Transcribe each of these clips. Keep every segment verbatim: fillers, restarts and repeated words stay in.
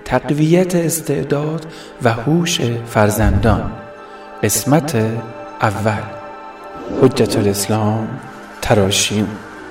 تقویت استعداد و هوش فرزندان. قسمت اول. حجت الاسلام تراشیم.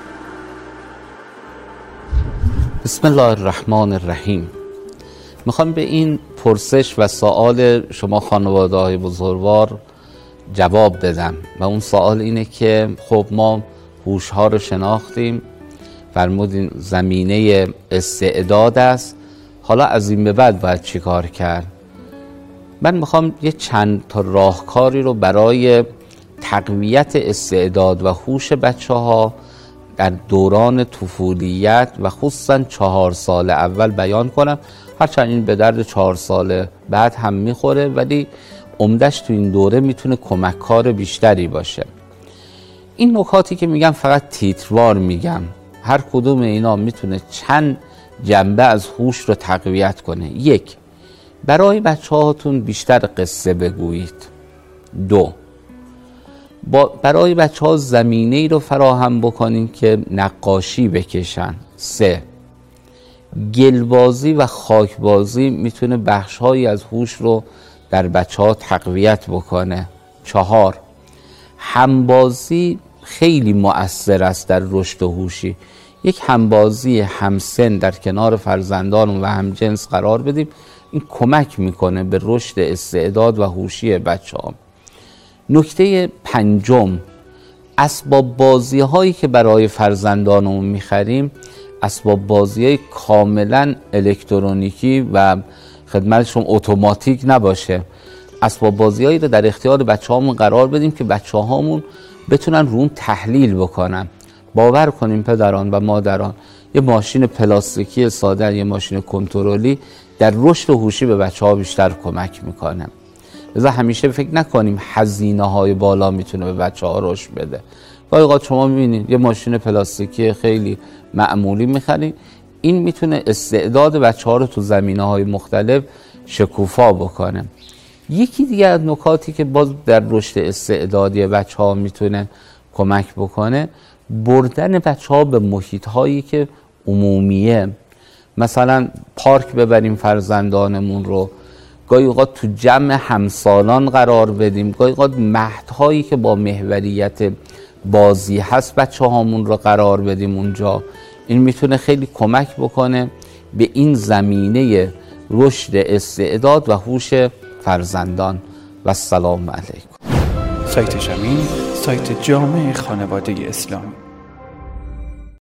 بسم الله الرحمن الرحیم. میخوام به این پرسش و سوال شما خانواده های بزرگوار جواب بدم و اون سوال اینه که خب ما هوش ها رو شناختیم، فرمودین زمینه استعداد است، حالا از این به بعد باید چی کار کرد؟ من میخوام یه چند تا راهکاری رو برای تقویت استعداد و هوش بچه ها در دوران طفولیت و خصوصا چهار سال اول بیان کنم، هرچند این به درد چهار سال بعد هم میخوره، ولی عمدش تو این دوره میتونه کمک کار بیشتری باشه. این نکاتی که میگم فقط تیتروار میگم، هر کدوم اینا میتونه چند جنبه از هوش رو تقویت کنه. یک، برای بچه هاتون بیشتر قصه بگویید. دو، با برای بچه ها زمینه ای رو فراهم بکنین که نقاشی بکشن. سه، گلبازی و خاکبازی میتونه بخش هایی از هوش رو در بچه ها تقویت بکنه. چهار، همبازی خیلی مؤثر است در رشد هوشی. یک همبازی همسن در کنار فرزندان و همجنس قرار بدیم، این کمک میکنه به رشد استعداد و هوشی بچه ها. نکته پنجم، اسباب بازی هایی که برای فرزندانمون میخریم اسباب بازی های کاملا الکترونیکی و خدمتشون اتوماتیک نباشه. اسباب بازی هایی رو در اختیار بچه هامون قرار بدیم که بچه هامون بتونن رو اون تحلیل بکنن. باور کنیم پدران و مادران، یه ماشین پلاستیکی ساده، یه ماشین کنترلی در رشد هوشی به بچه ها بیشتر کمک میکنه. لذا همیشه فکر نکنیم هزینه های بالا میتونه به بچه ها رشد بده. گاهی اوقات شما میبینید یه ماشین پلاستیکی خیلی معمولی میخرید، این میتونه استعداد بچه ها رو تو زمینه های مختلف شکوفا بکنه. یکی دیگه از نکاتی که باز در رشد استعدادی بچه ها میتونه کمک بکنه، بردن بچه ها به محیط هایی که عمومیه. مثلا پارک ببریم فرزندانمون رو، گاهی اوقات تو جمع همسالان قرار بدیم، گاهی اوقات مهدهایی که با محوریت بازی هست بچه هامون رو قرار بدیم اونجا. این میتونه خیلی کمک بکنه به این زمینه رشد استعداد و هوش فرزندان. و السلام علیکم. سایت شمین، سایت جامع خانواده اسلامی.